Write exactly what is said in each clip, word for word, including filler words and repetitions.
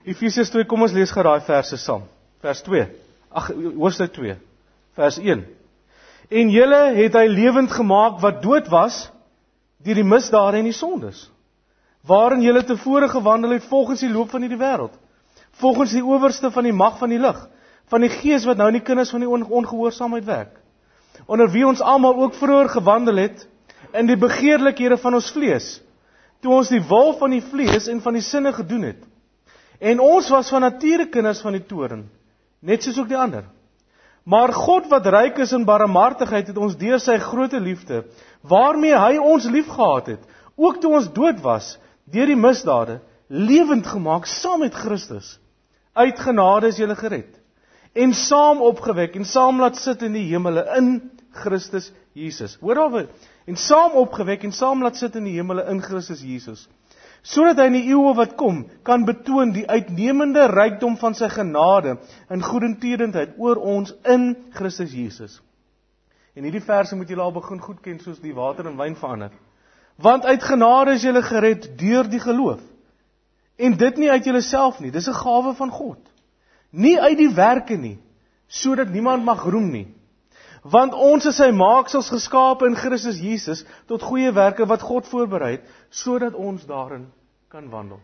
Efesiërs twee, kom ons lees gou daai verse saam. Vers twee. Ag, hoofstuk twee. Vers een. En julle het hy lewend gemaak wat dood was deur die misdade en die sondes, waarin julle tevore gewandel het volgens die loop van hierdie wêreld, volgens die owerste van die mag van die lig, van die gees wat nou in die kinders van die on- ongehoorsaamheid werk, onder wie ons almal ook vroeër gewandel het in die begeerlikhede van ons vlees, toe ons die wil van die vlees en van die sinne gedoen het. En ons was van nature kinders van die toorn, net soos ook die ander. Maar God wat ryk is in barmhartigheid het ons deur sy groote liefde, waarmee hy ons liefgehad het, ook toe ons dood was, deur die misdade, lewend gemaak saam met Christus. Uit genade is julle gered. En saam opgewek en saam laat sit in die hemele in Christus Jesus. Hoor alweer, en saam opgewek en saam laat sit in die hemele in Christus Jesus. Sodat hy in die eeue wat kom, kan betoon die uitnemende rykdom van sy genade en goedertierenheid oor ons in Christus Jesus. En hierdie verse moet julle al begin goed ken, soos die water en wyn verander. Want uit genade is julle gered deur die geloof. En dit nie uit julleself nie, dis 'n gawe van God. Nie uit die werke nie, sodat niemand mag roem nie. Want ons is sy maaksels geskape in Christus Jesus, tot goeie werke wat God voorberei het, sodat ons daarin kan wandel.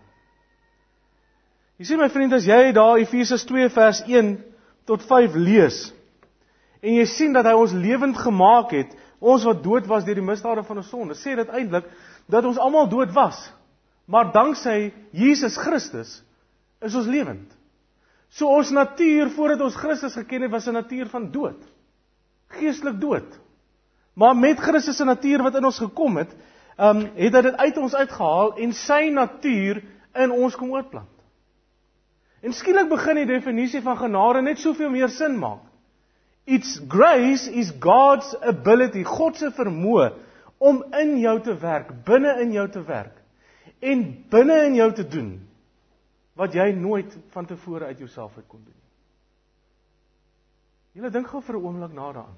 Jy sien my vriend, as jy daar Efesiërs twee vers een tot vyf lees, en jy sien dat hy ons lewend gemaak het, ons wat dood was deur die misdade van ons sonde, sê dit eintlik dat ons almal dood was, maar danksy Jesus Christus is ons lewend. So ons natuur, voordat ons Christus geken het, was 'n natuur van dood. Geestelik dood. Maar met Christus se natuur wat in ons gekom het, um, het hy dit uit ons uitgehaal en sy natuur in ons kom oorplant. En skielik begin die definisie van genade net soveel meer sin maak. It's grace is God's ability, God se vermoë om in jou te werk, binne in jou te werk en binne in jou te doen wat jy nooit van tevore uit jouself uit kon doen. Julle dink gou vir 'n oomblik na daaraan.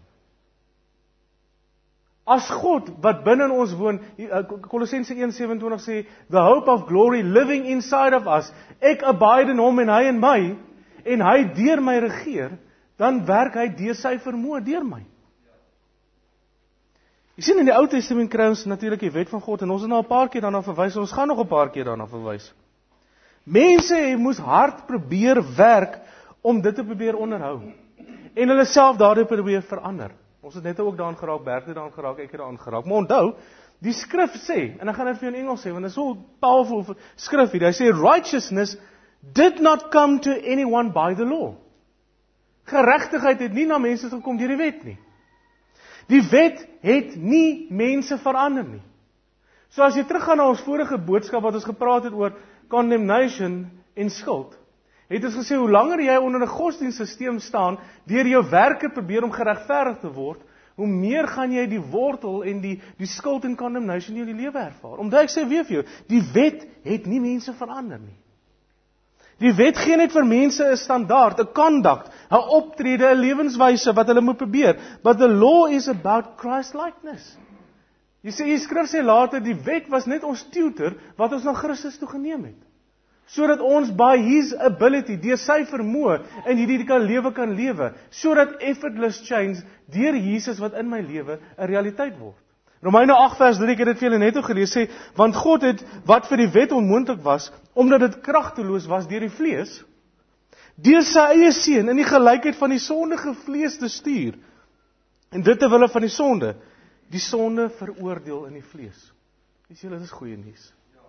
As God wat binne in ons woon, Kolossense een sewenentwintig sê, the hope of glory living inside of us, ek abide in hom en hy in my, en hy deur my regeer, dan werk hy deur sy vermoë deur my. Jy sien in die Ou Testament kry ons natuurlik die wet van God, en ons het nou 'n paar keer daarna verwys, en ons gaan nog 'n paar keer daarna verwys. Mense moes hard probeer werk om dit te probeer onderhou. En hulle self daardie probeer verander. Ons het net ook daaraan geraak, Bert het daaraan geraak, ek het daaraan geraak. Maar onthou, die skrif sê, en ek gaan dit vir jou in Engels sê, want dit is so powerful skrif hier. Hy sê, righteousness did not come to anyone by the law. Geregtigheid het nie na mense gekom deur die wet nie. Die wet het nie mense verander nie. So as jy teruggaan na ons vorige boodskap wat ons gepraat het oor condemnation en skuld, het ons gesê, hoe langer jy onder 'n godsdienstsysteem staan, deur jou werke probeer om geregverdig te word, hoe meer gaan jy die wortel en die, die skuld en condemnation in jou lewe ervaar. Omdat ek sê weer vir jou, die wet het nie mense verander nie. Die wet gee net vir mense 'n standaard, 'n conduct, 'n optrede, 'n lewenswyse wat hulle moet probeer. But the law is about Christ-likeness. Jy sê, die skrif sê later, die wet was net ons tutor wat ons na Christus toe geneem het. Sodat ons by his ability, deur sy vermoë, in hierdie kan lewe kan lewe, sodat effortless change deur Jesus wat in my lewe 'n realiteit word. Romeine agt vers drie, ek het dit vir julle net ook gelees, sê, want God het wat vir die wet onmoontlik was, omdat dit kragteloos was deur die vlees, deur sy eie seun in die gelykheid van die sondige vlees te stuur, en dit ter wille van die sonde, die sonde veroordeel in die vlees. Dis julle, dis goeie nuus.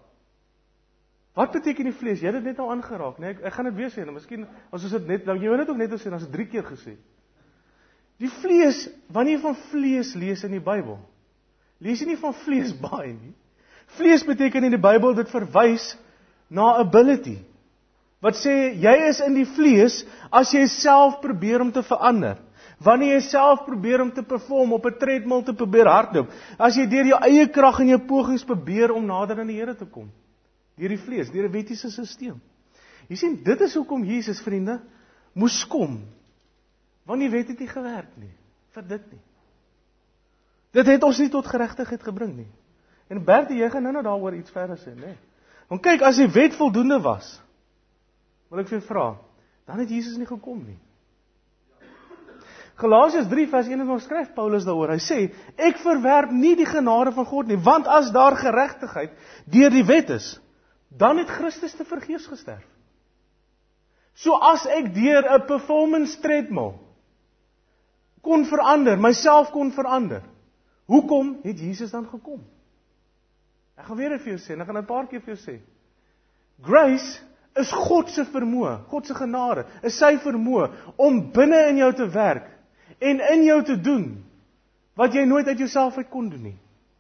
Wat beteken die vlees? Jy het dit net nou aangeraak, nee, ek, ek gaan dit weer sê, nou miskien, as ons dit net, nou jy wil dit ook net sê, dan is dit drie keer gesê. Die vlees, wanneer jy van vlees lees in die Bybel, lees jy nie van vlees baie nie. Vlees beteken in die Bybel, dit verwys na ability. Wat sê, jy is in die vlees, as jy self probeer om te verander. Wanneer jy self probeer om te perform, op 'n treadmill te probeer hardloop, as jy deur jou eie krag en jou pogings probeer om nader aan die Here te kom. Deur die vlees, deur 'n wettiese stelsel. Jy sien, dit is hoekom Jesus, vriende, moes kom. Want die wet het nie gewerk nie, vir dit nie. Dit het ons nie tot geregtigheid gebring nie. En Bertie, jy gaan nou nou daaroor iets verder sê, né? Want kyk, as die wet voldoende was, wil ek vir jou vra, dan het Jesus nie gekom nie. Galasiërs drie vers eenentwintig skryf Paulus daaroor. Hy sê, ek verwerp nie die genade van God nie, want as daar geregtigheid deur die wet is, dan het Christus te vergeefs gesterf. So as ek deur 'n performance treadmill kon verander, myself kon verander, hoekom het Jesus dan gekom? Ek gaan weer dit vir jou sê, en ek gaan 'n paar keer vir jou sê. Grace is God se vermoë, God se genade, is sy vermoë om binne in jou te werk en in jou te doen wat jy nooit uit jouself uit kon doen nie.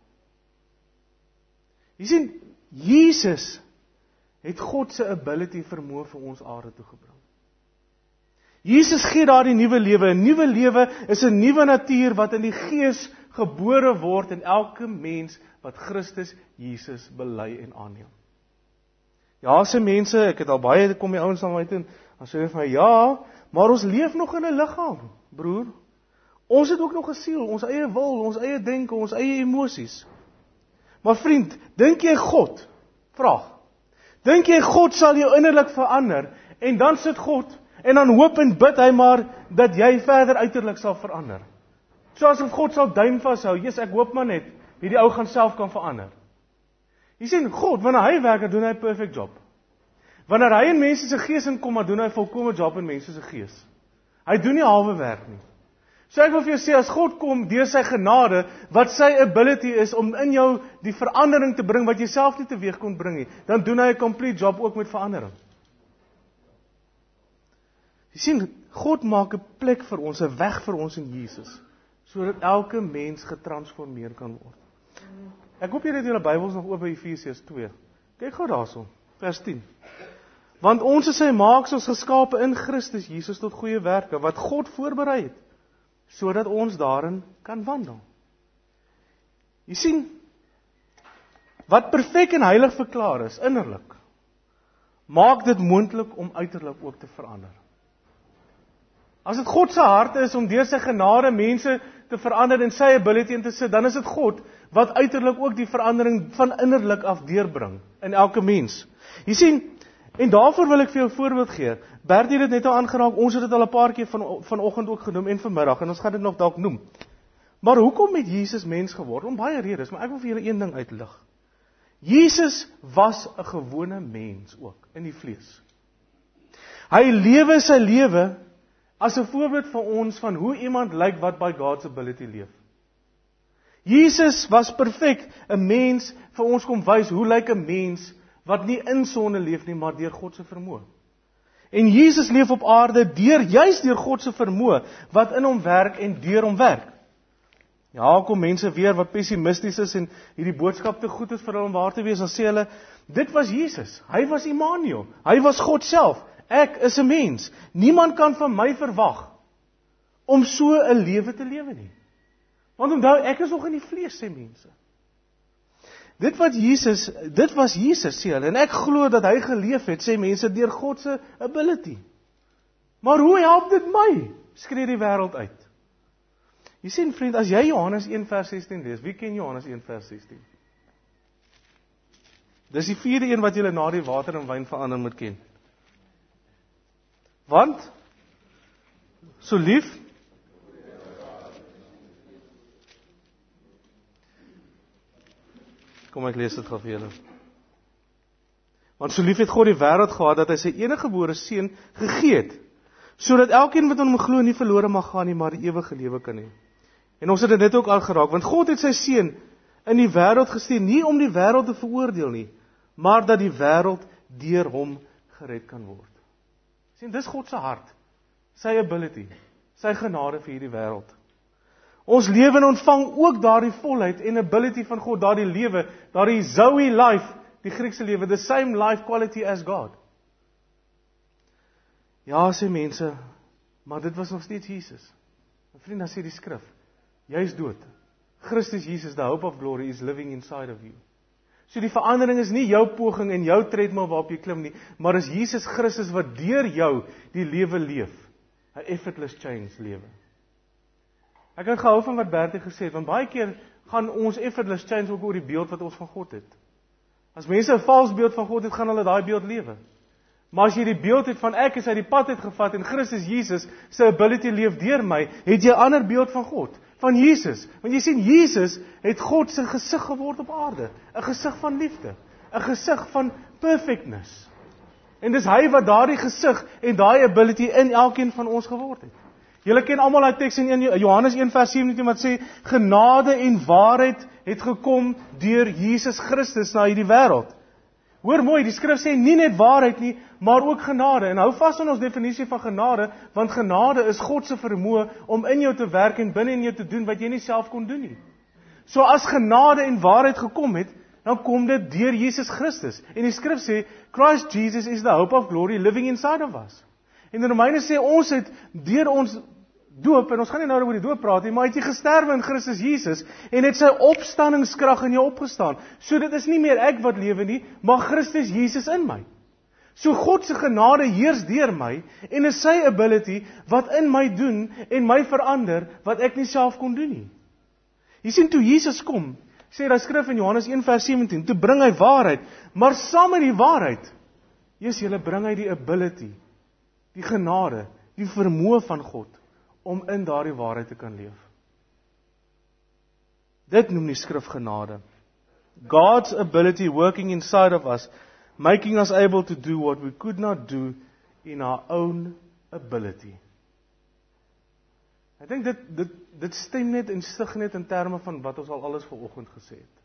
Jy sien, Jesus het God se ability vermoë vir ons aarde toe gebring. Jesus gee daardie nuwe lewe. 'n Nuwe lewe is 'n nuwe natuur wat in die Gees gebore word in elke mens wat Christus Jesus bely en aanneem. Ja, sê mense, ek het al baie kom die ouens na my toe en dan sê hulle vir my, ja, maar ons leef nog in 'n liggaam, broer. Ons het ook nog 'n siel, ons eie wil, ons eie denke, ons eie emosies. Maar vriend, dink jy God? Vraag. Dink jy God sal jou innerlik verander en dan sit God en dan hoop en bid hy maar dat jy verder uiterlik sal verander? Soos of God sal duim vashou, Jesus, ek hoop maar net hierdie ou gaan self kan verander. Jy sien, God, wanneer hy werk, doen hy 'n perfect job. Wanneer hy in mense se gees inkom, dan doen hy 'n volkomme job in mense se gees. Hy doen nie halwe werk nie. So ek wil vir jou sê, as God kom deur sy genade, wat sy ability is om in jou die verandering te bring wat jy self nie teweeg kon bring nie, dan doen hy 'n complete job ook met verandering. Jy sien, God maak 'n plek vir ons, 'n weg vir ons in Jesus, sodat elke mens getransformeer kan word. Ek hoop julle het julle Bybels nog oop by Efesiërs twee. Kyk gou daarso, vers tien. Want ons is sy maaksels geskape in Christus Jesus tot goeie werke, wat God voorberei het, sodat ons daarin kan wandel. Jy sien, wat perfek en heilig verklaar is, innerlik, maak dit moontlik om uiterlik ook te verander. As dit God se hart is om deur sy genade mense te verander en sy ability in te sit, dan is dit God wat uiterlik ook die verandering van innerlik af deurbring in elke mens. Jy sien, en daarvoor wil ek vir jou 'n voorbeeld gee. Bert het dit net al aangeraak, ons het dit al 'n paar keer van vanoggend ook genoem en vanmiddag en ons gaan dit nog dalk noem. Maar hoekom het Jesus mens geword? Om baie redes, maar ek wil vir julle een ding uitlig. Jesus was 'n gewone mens ook in die vlees. Hy lewe sy lewe as 'n voorbeeld vir ons van hoe iemand lyk wat by God's ability leef. Jesus was perfek, 'n mens vir ons kom wys hoe lyk 'n mens wat nie in sonde leef nie, maar deur God se vermoë. En Jesus leef op aarde deur juis deur God se vermoë wat in hom werk en deur hom werk. Ja, kom mense weer wat pessimisties is en hierdie boodskap te goed is vir hulle om waar te wees, dan sê hulle, dit was Jesus. Hy was Immanuel. Hy was God self. Ek is 'n mens. Niemand kan van my verwag om so 'n lewe te lewe nie. Want onthou, ek is nog in die vlees, sê mense. Dit wat Jesus, dit was Jesus, sê hulle, en ek glo dat hy geleef het, sê mense, deur God se ability. Maar hoe help dit my? Skree die wêreld uit. Jy sien, vriend, as jy Johannes een vers sestien lees, wie ken Johannes een vers sestien? Dis die vierde een wat julle na die water en wyn verander moet ken. Want, so lief, kom ek lees dit gou vir julle. Want so lief het God die wêreld gehad, dat hy sy eniggebore seun gegee het, sodat elkeen wat in hom glo nie verlore mag gaan nie, maar die ewige lewe kan hê. En ons het dit net ook al geraak, want God het sy seun in die wêreld gestuur, nie om die wêreld te veroordeel nie, maar dat die wêreld deur hom gered kan word. Sien, dis God se hart, sy ability, sy genade vir hierdie wêreld. Ons lewe en ontvang ook daardie volheid en ability van God, daardie lewe, daardie Zoe life, die Griekse lewe, the same life quality as God. Ja, sê mense, maar dit was nog steeds Jesus. En vriend, dan sê die skrif, jy is dood. Christus Jesus, the hope of glory, is living inside of you. So die verandering is nie jou poging en jou treadmill waarop jy klim nie, maar is Jesus Christus wat deur jou die lewe leef. 'n effortless change lewe. Ek het gehou van wat Bertie gesê het, want baie keer gaan ons effortless change ook oor die beeld wat ons van God het. As mense 'n vals beeld van God het, gaan hulle daai beeld lewe. Maar as jy die beeld het van ek is uit die pad het gevat en Christus Jesus sy ability leef deur my, het jy 'n ander beeld van God, van Jesus. Want jy sien, Jesus het God se gesig geword op aarde, 'n gesig van liefde, 'n gesig van perfectness. En dis hy wat daardie gesig en daai ability in elkeen van ons geword het. Julle ken almal daai teks in Johannes een vers sewentien wat sê, genade en waarheid het gekom deur Jesus Christus na hierdie wêreld. Hoor mooi, die skrif sê nie net waarheid nie, maar ook genade. En hou vas aan ons definisie van genade, want genade is God se vermoë om in jou te werk en binne in jou te doen wat jy nie self kon doen nie. So as genade en waarheid gekom het, dan kom dit deur Jesus Christus. En die skrif sê, Christ Jesus is the hope of glory living inside of us. En die Romeine sê, ons het deur ons doop, en ons gaan nie nou oor die doop praat nie, maar het jy gesterwe in Christus Jesus, en het sy opstandingskrag in jou opgestaan. So dit is nie meer ek wat lewe nie, maar Christus Jesus in my. So God se genade heers deur my, en is sy ability, wat in my doen, en my verander, wat ek nie self kon doen nie. Jy sien, toe Jesus kom, sê hy skrif in Johannes een vers sewentien, toe bring hy waarheid, maar saam met die waarheid, Jesus, julle bring hy die ability, die genade, die vermoë van God, om in daardie waarheid te kan leef. Dit noem die skrif genade. God's ability working inside of us, making us able to do what we could not do in our own ability. Ek dink dit, dit, dit stem net en stig net in terme van wat ons al alles vanoggend gesê het.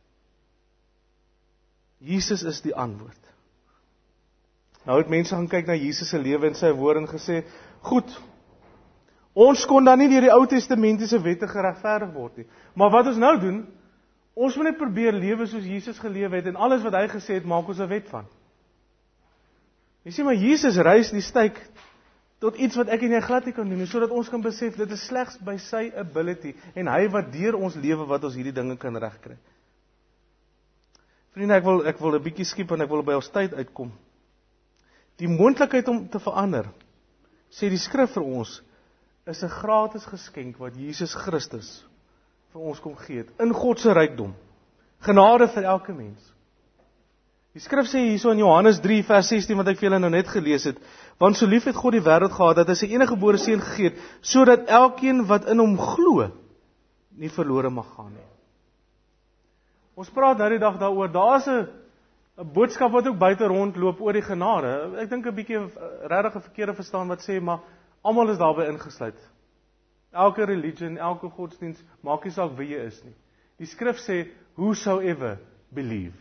Jesus is die antwoord. Nou het mense gaan kyk na Jesus se lewe en sy woorde en gesê, goed, ons kon dan nie deur die Ou Testamentiese wette geregverdig word nie. Maar wat ons nou doen, ons moet net probeer lewe soos Jesus gelewe het en alles wat hy gesê het, maak ons 'n wet van. Jy sien, maar Jesus reis die styk tot iets wat ek en jy glad nie kan doen, sodat ons kan besef, dit is slegs by sy ability, en hy wat deur ons lewe wat ons hierdie dinge kan regkry. Vriende, ek wil, ek wil 'n bietjie skiep en ek wil by ons tyd uitkom. Die moontlikheid om te verander, sê die skrif vir ons, is 'n gratis geskenk wat Jesus Christus vir ons kom gee het, in God se rykdom. Genade vir elke mens. Die skrif sê hierso in Johannes drie vers sestien, wat ek vir julle nou net gelees het, want so lief het God die wêreld gehad, dat hy sy enige gebore seun gegee het, sodat elkeen wat in hom glo, nie verlore mag gaan nie. Ons praat nou die dag daaroor, daar is 'n 'n boodskap wat ook buite rondloop oor die genade. Ek dink 'n bietjie regtig 'n verkeerde verstaan wat sê, maar almal is daarbey ingesluit. Elke religion, elke godsdienst, maak nie saak wie jy is nie. Die skrif sê, whosoever believe.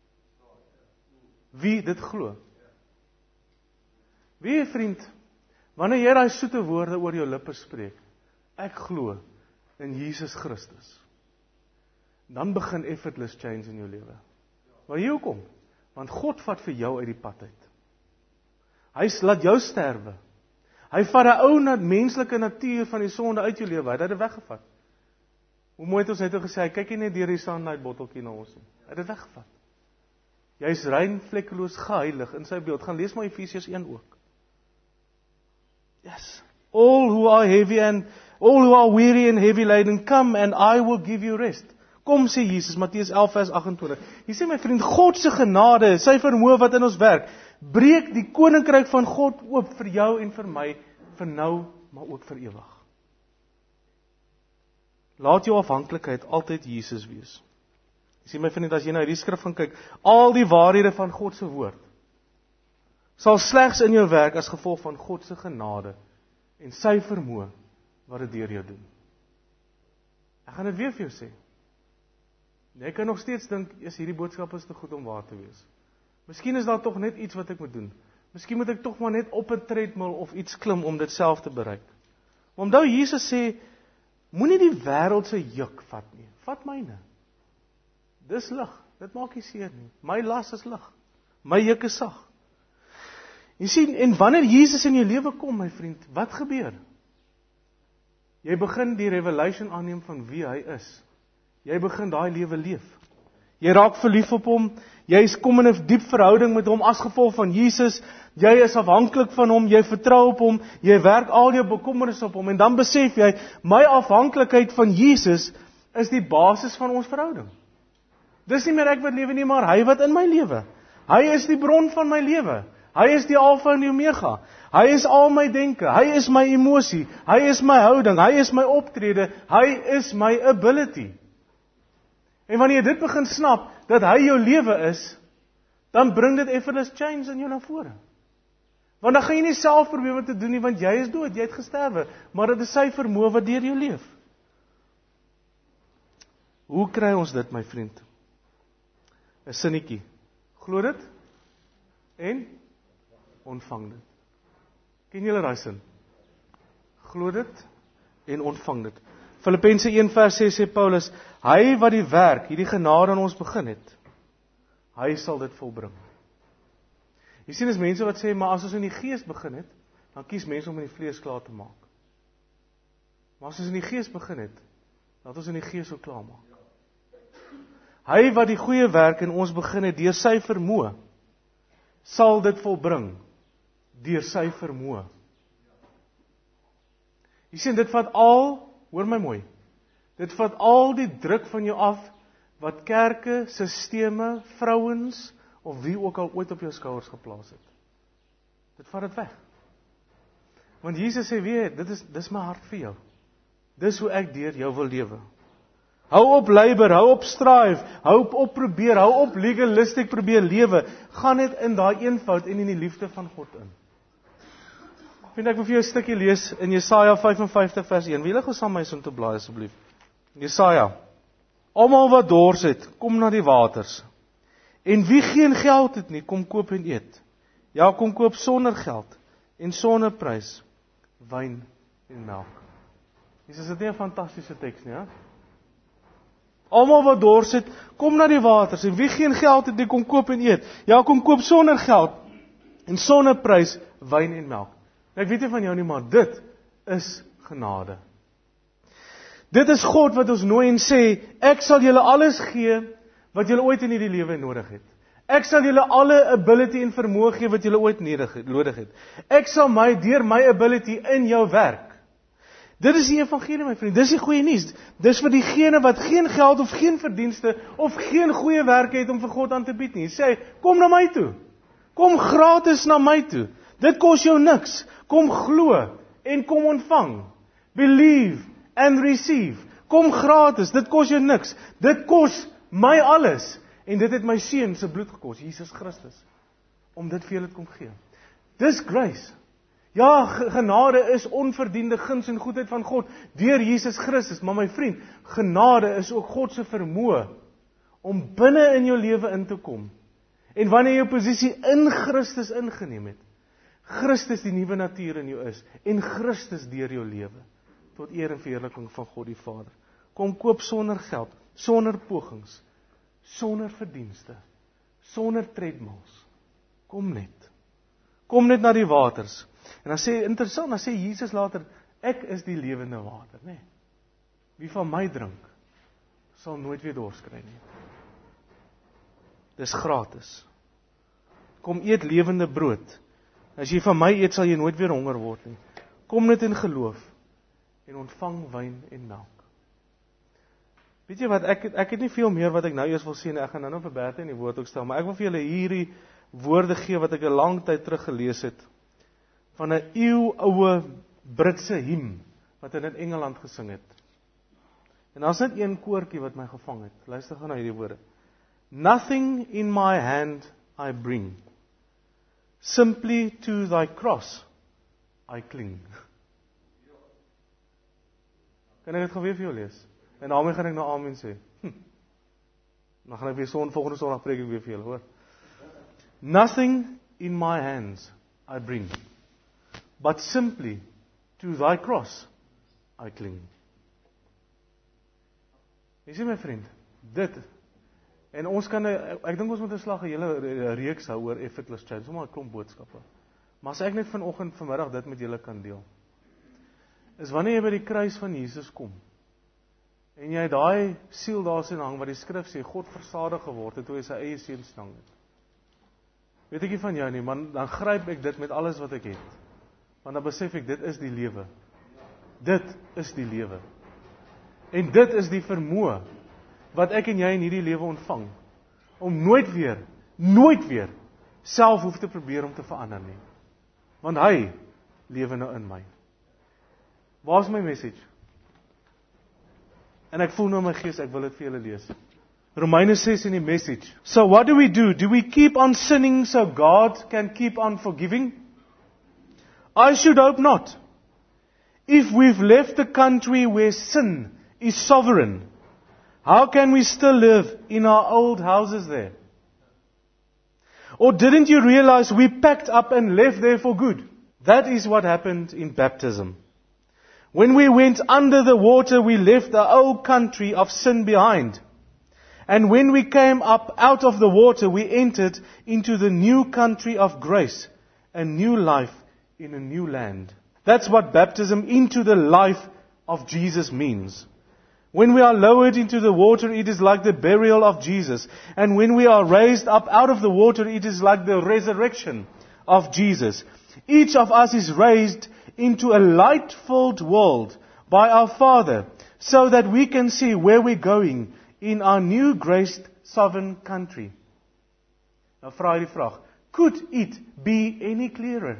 Wie dit glo. Wie, vriend, wanneer jy daai soete woorde oor jou lippe spreek, ek glo in Jesus Christus, dan begin effortless change in jou lewe. Maar hier hoekom? Want God vat vir jou uit die pad uit. Hy laat jou sterwe. Hy vat die ou na menslike natuur van die sonde uit jou lewe, hy het dit weggevat. Hoe mooi het ons net gesê, hy kyk nie net deur die sunlight botteltjie na ons nie. Hy het dit weggevat. Jy is rein, vlekkeloos, geheilig in sy beeld. Gaan lees maar Efesiërs een ook. Yes. All who are heavy and all who are weary and heavy laden, come and I will give you rest. Kom, sê Jesus, Matteus elf vers agt en twintig. Jy sê my vriend, God se genade, sy vermoë wat in ons werk, breek die koninkryk van God oop vir jou en vir my, vir nou, maar ook vir ewig. Laat jou afhanklikheid altyd Jesus wees. Jy sê my vriend, as jy nou die skrif gaan kyk, al die waarhede van God se woord, sal slegs in jou werk as gevolg van God se genade en sy vermoë wat dit deur jou doen. Ek gaan dit weer vir jou sê. Jy kan nog steeds dink, is hierdie boodskap is te goed om waar te wees. Miskien is daar tog net iets wat ek moet doen. Miskien moet ek tog maar net op 'n treadmill of iets klim om dit self te bereik. Maar onthou Jesus sê, moenie die wêreld se juk vat nie. Vat myne. Dis lig. Dit maak nie seer nie. My las is lig. My juk is sag. Jy sien, en wanneer Jesus in jou lewe kom, my vriend, wat gebeur? Jy begin die revelation aanneem van wie hy is. Jy begin daai lewe leef. Jy raak verlief op hom, jy kom in 'n diep verhouding met hom as gevolg van Jesus, jy is afhanklik van hom, jy vertrou op hom, jy werk al jou bekommernisse op hom, en dan besef jy, my afhanklikheid van Jesus is die basis van ons verhouding. Dis nie meer ek wat lewe nie, maar hy wat in my lewe. Hy is die bron van my lewe. Hy is die Alfa en die Omega. Hy is al my denke, hy is my emosie, hy is my houding, hy is my optrede, hy is my ability. En wanneer jy dit begin snap, dat hy jou lewe is, dan bring dit effortless change in jou na vore. Want dan gaan jy nie self probeer wat te doen nie, want jy is dood, jy het gesterwe, maar dit is sy vermoë wat deur jou leef. Hoe kry ons dit, my vriend? 'n Sinnetjie. Glo dit en ontvang dit. Ken julle daai sin? Glo dit en ontvang dit. Filippense een vers ses sê Paulus, hy wat die werk, hierdie genade aan ons begin het, hy sal dit volbring. Jy sien, is mense wat sê, maar as ons in die gees begin het, dan kies mense om in die vlees klaar te maak. Maar as ons in die gees begin het, laat ons in die gees ook klaar maak. Hy wat die goeie werk in ons begin het, deur sy vermoë, sal dit volbring, deur sy vermoë. Jy sien, dit vat al, hoor my mooi, dit vat al die druk van jou af, wat kerke, sisteme, vrouens, of wie ook al ooit op jou skouers geplaas het. Dit vat dit weg. Want Jesus sê, weet, dit is, dit is my hart vir jou. Dis hoe ek deur jou wil lewe. Hou op labor, hou op strive, hou op, op probeer, hou op legalistic probeer lewe. Gaan net in daai eenvoud en in die liefde van God in. Vind ek wil vir jou 'n stukkie lees in Jesaja vyf en vyftig vers een. Wie julle gou saam my so toe blaai asseblief. Jesaja. Almal wat dors het, kom na die waters. En wie geen geld het nie, kom koop en eet. Ja, kom koop sonder geld en sonder prys wyn en melk. Dis is dit nie 'n fantastiese teks nie, hè? Almal wat dors het, kom na die waters en wie geen geld het nie, kom koop en eet. Ja, kom koop sonder geld en sonder prys wyn en melk. Ek weet nie van jou nie, maar dit is genade. Dit is God wat ons nooi en sê, ek sal julle alles gee wat julle ooit in hierdie lewe nodig het. Ek sal julle alle ability en vermoë gee wat julle ooit nodig het. Ek sal my deur my ability in jou werk. Dit is die evangelie, my vriend. Dis die goeie nuus. Dis vir diegene wat geen geld of geen verdienste of geen goeie werk het om vir God aan te bied nie. Sê, kom na my toe. Kom gratis na my toe. Dit kos jou niks. Kom glo en kom ontvang. Believe and receive. Kom gratis. Dit kos jou niks. Dit kos my alles. En dit het my seun se bloed gekos, Jesus Christus, om dit vir julle te kom gee. Dis grace. Ja, genade is onverdiende guns en goedheid van God deur Jesus Christus, maar my vriend, genade is ook God se vermoë om binne in jou lewe in te kom. En wanneer jy jou posisie in Christus ingeneem het, Christus die nuwe natuur in jou is en Christus deur jou lewe tot eer en verheerliking van God die Vader. Kom koop sonder geld, sonder pogings, sonder verdienste, sonder treadmills. Kom net. Kom net na die waters. En dan sê, interessant, dan sê Jesus later, ek is die lewende water, nê? Wie van my drink, sal nooit weer dors kry nie. Dis gratis. Kom eet lewende brood. As jy van my eet, sal jy nooit weer honger word nie. Kom net in geloof en ontvang wyn en melk. Weet jy wat, ek, ek het nie veel meer wat ek nou eers wil sê, ek gaan nou nou vir Bertha in die woord ook stel, maar ek wil vir julle hierdie woorde gee wat ek 'n lang tyd terug gelees het, van 'n eeuoue Britse hymn, wat hulle in Engeland gesing het. En daar's net een koortjie wat my gevang het. Luister gou na hierdie woorde. Nothing in my hand I bring, simply to thy cross I cling. Kan ek dit gou weer vir jou lees? En daarmee gaan ek nou amen sê. Hm. Dan gaan ek weer son, volgende Sondag preek ek weer vir julle, hoor. Nothing in my hands I bring, but simply to thy cross I cling. Jy sien my vriend, dit, en ons kan, ek dink ons moet 'n slag 'n hele reeks hou oor effortless change, sommer 'n klomp boodskappe. Maar as ek net vanoggend vanmiddag dit met julle kan deel, is wanneer jy by die kruis van Jesus kom, en jy daai siel daar sien hang, wat die skrif sê, God versadig geword het, toe hy sy eie seun stang het. Weet ek nie van jou nie, maar dan gryp ek dit met alles wat ek het. Want dan besef ek, dit is die lewe. Dit is die lewe. En dit is die vermoë, wat ek en jy in hierdie lewe ontvang, om nooit weer, nooit weer, self hoef te probeer om te verander nie. Want hy lewe nou in my. Waar is my message? En ek voel nou in my gees, ek wil dit vir julle lees. Romeine ses in die message. So what do we do? Do we keep on sinning so God can keep on forgiving? I should hope not. If we've left the country where sin is sovereign, how can we still live in our old houses there? Or didn't you realize we packed up and left there for good? That is what happened in baptism. When we went under the water, we left the old country of sin behind. And when we came up out of the water, we entered into the new country of grace, a new life in a new land. That's what baptism into the life of Jesus means. When we are lowered into the water, it is like the burial of Jesus. And when we are raised up out of the water, it is like the resurrection of Jesus. Each of us is raised into a light-filled world by our Father, so that we can see where we're going in our new graced sovereign country. Nou vra hy die vraag, could it be any clearer?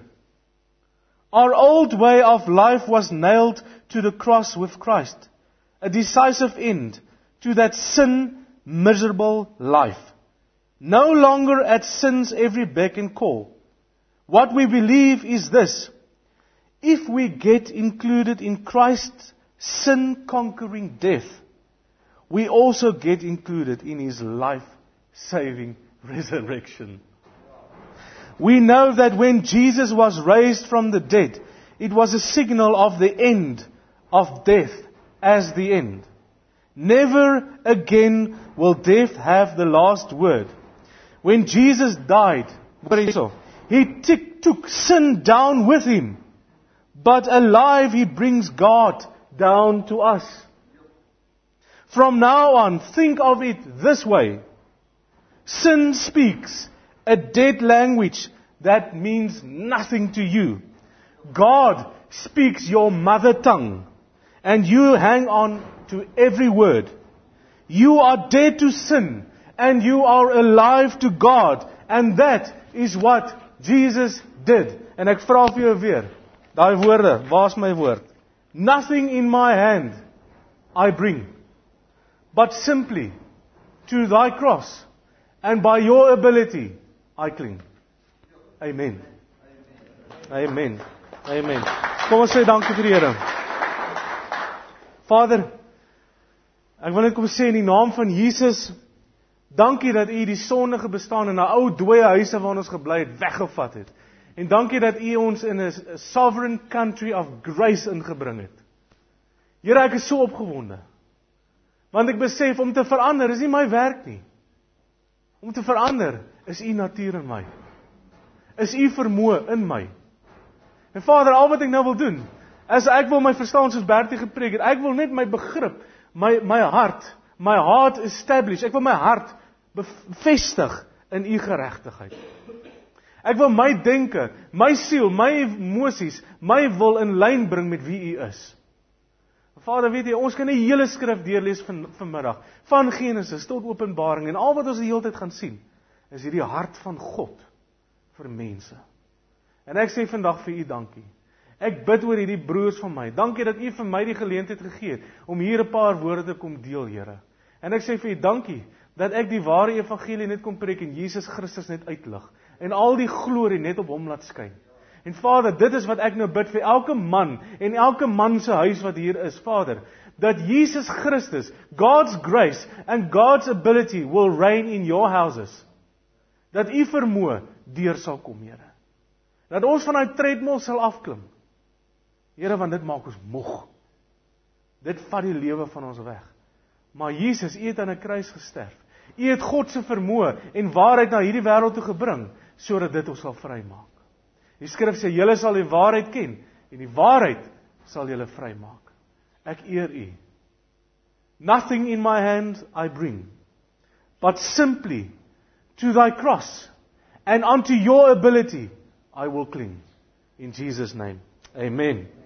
Our old way of life was nailed to the cross with Christ, a decisive end to that sin miserable life. No longer at sin's every beck and call. What we believe is this: if we get included in Christ's sin-conquering death, we also get included in His life-saving resurrection. We know that when Jesus was raised from the dead, it was a signal of the end of death as the end. Never again will death have the last word. When Jesus died, He t- took sin down with Him. But alive, He brings God down to us. From now on, think of it this way. Sin speaks a dead language that means nothing to you. God speaks your mother tongue, and you hang on to every word. You are dead to sin, and you are alive to God, and that is what Jesus did. En ek vra vir jou weer, daai woorde, waar's my woord? Nothing in my hand I bring, but simply to thy cross, and by your ability I cling. Amen. Amen. Amen. Kom ons sê dankie vir die Here. Vader, ek wil net kom sê in die naam van Jesus, dankie dat U die sondige bestaan in 'n ou dooie huise waar ons gebly het, weggevat het. En dankie dat U ons in 'n sovereign country of grace ingebring het. Here, ek is so opgewonde. Want ek besef, om te verander is nie my werk nie. Om te verander is U natuur in my. Is U vermoë in my. En Vader, al wat ek nou wil doen, is ek wil my verstaan soos Bertie gepreek het. Ek wil net my begrip, my my hart, my heart establish. Ek wil my hart bevestig in U geregtigheid. Ek wil my denke, my siel, my emosies, my wil in lyn bring met wie U is. Vader, weet jy, ons kan die hele skrif deurlees van vanmiddag, van Genesis tot Openbaring, en al wat ons die hele tyd gaan sien, is hierdie hart van God vir mense. En ek sê vandag vir U dankie. Ek bid oor hierdie broers van my. Dankie dat U vir my die geleentheid gegee het om hier 'n paar woorde te kom deel, Here. En ek sê vir U dankie dat ek die ware evangelie net kom preek en Jesus Christus net uitlig en al die glorie net op Hom laat skyn. En Vader, dit is wat ek nou bid vir elke man en elke man se huis wat hier is, Vader, dat Jesus Christus, God's grace and God's ability will reign in your houses. Dat U vermoë deur sal kom, Here. Dat ons van daai treadmill sal afklim. Here, want dit maak ons moeg. Dit vat die lewe van ons weg. Maar Jesus, U het aan 'n kruis gesterf. U het God se vermoë en waarheid na hierdie wêreld toe gebring, sodat dit ons sal vrymaak. Die skrif sê, julle sal die waarheid ken, en die waarheid sal julle vrymaak. Ek eer U. Nothing in my hand I bring, but simply to thy cross, and unto your ability I will cling. In Jesus' name, amen.